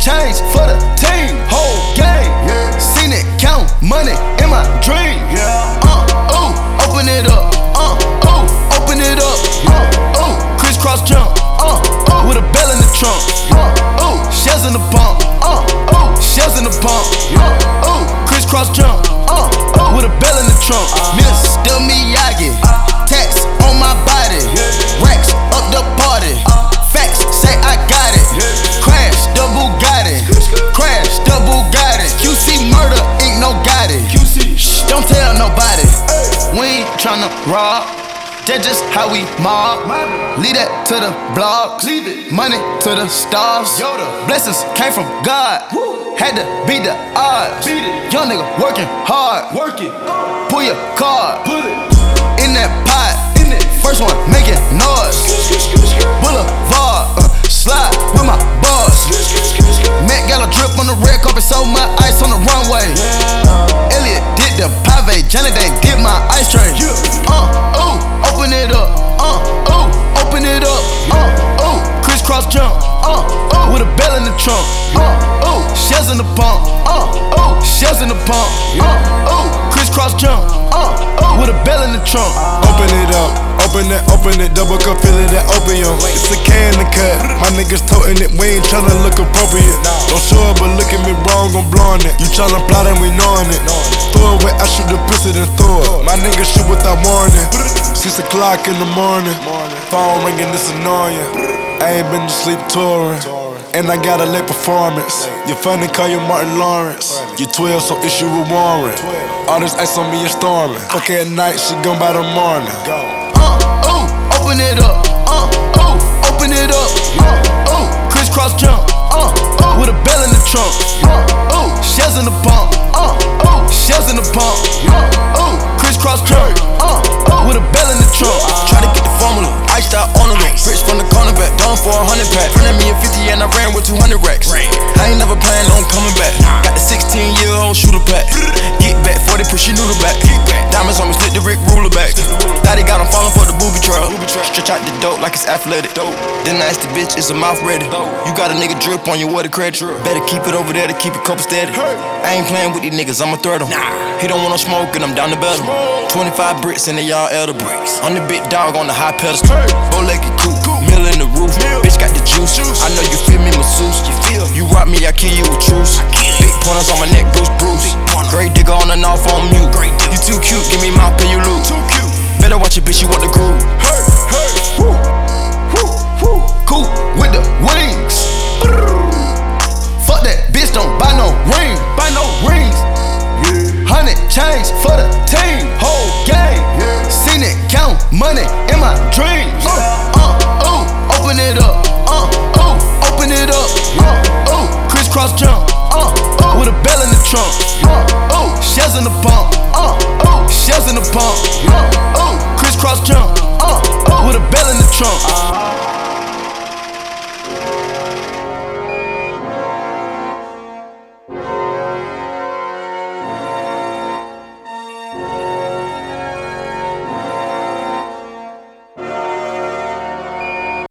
chains for the team, whole game. Seen it count money in my dream. Open it up. Open it up. Crisscross jump. With a bell in the trunk. Shells in the pump. Shells in the pump. Crisscross jump. With a bell in the trunk. Mr. Miyagi. Tax on my body. Racks up the party. Facts say I got it. Crash the Bugatti. Crash the Bugatti. QC murder ain't no Gotti. Shh, don't tell nobody. We ain't tryna rob. That's just how we mob. Leave that to the blogs. Money to the stars. Blessings came from God. Had to beat the odds. Young nigga working hard. Pull your card. In that pot. First one making noise. Boulevard. Slide with my boss. Matt got a drip on the red carpet. So my ice on the runway. Elliot did the pave. Janet they did my ice train. Open it up, open it up, crisscross jump, with a bell in the trunk, shells in the pump, shells in the pump, crisscross jump, with a bell in the trunk. Open it up, open it, double cup, fill it that opium. It's a can to cut, my niggas toting it, we ain't tryna look appropriate. Don't show it, but look at me wrong, I'm blowing it. You tryna plot and we knowing it. Throw it where I shoot the pussy then throw it. My niggas shoot without warning. 6 o'clock in the morning, phone ringing, this annoying. I ain't been to sleep touring, and I got a late performance. You funny, call you Martin Lawrence. You 12, so issue a warrant. All this ice on me is storming. Fuck at night, she gone by the morning. Open it up, open it up, crisscross jump, with a bell in the trunk, shells in the pump, shells in the pump, crisscross jump, with a bell in the trunk. Try to get the formula, iced out on the rings. Rich from the cornerback, done for 100 pack. Front at me at 50 and I ran with 200 racks. I ain't never planned on coming back. Got the 16-year-old shooter pack. Get back, 40 push your noodle back. Diamonds on me, split the Rick ruler back. Daddy got him falling for the booby trap. Stretch out the dope like it's athletic. Then I asked the bitch, is the mouth ready? You got a nigga drip on your water credit. Better keep it over there to keep it couple steady. I ain't playing with these niggas, I'ma threat him. He don't want no smoke and I'm down to battle. 25 bricks and they all elder bricks. I'm the big dog on the high pedestal. Bow-legged coupe, mill in the roof. Bitch got the juice. I know you feel me, masseuse. You rock me, I kill you with truce. Big pointers on my neck, Bruce. Great digger on and off on mute. You too cute, give me mouth, pay you lose. Better watch your bitch, you want the groove. Cool with the wings. Fuck that bitch, don't buy no ring. 100 chains for the team, whole game. Seen it count money in my dreams. Open it up, open it up, crisscross jump, with a bell in the trunk, shells in the pump, shells in the pump, crisscross jump, with a bell in the trunk.